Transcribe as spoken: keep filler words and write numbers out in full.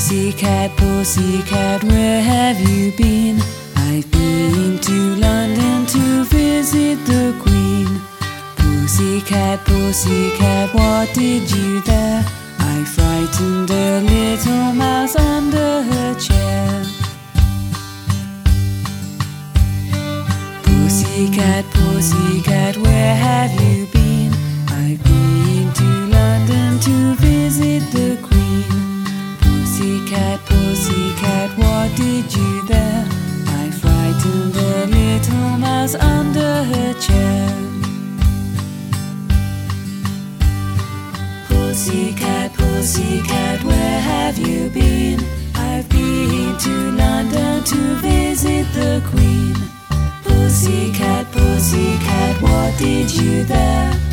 Pussycat, pussycat, where have you been? I've been to London to visit the Queen. Pussycat, pussycat, what did you there? I frightened a little mouse under her chair. Pussycat, pussycat, where have you been? I've been to London to visit the Queen. Pussycat, pussycat, what did you there? I frightened a little mouse under her chair. Pussycat, pussycat, where have you been? I've been to London to visit the Queen. Pussycat, pussycat, what did you there?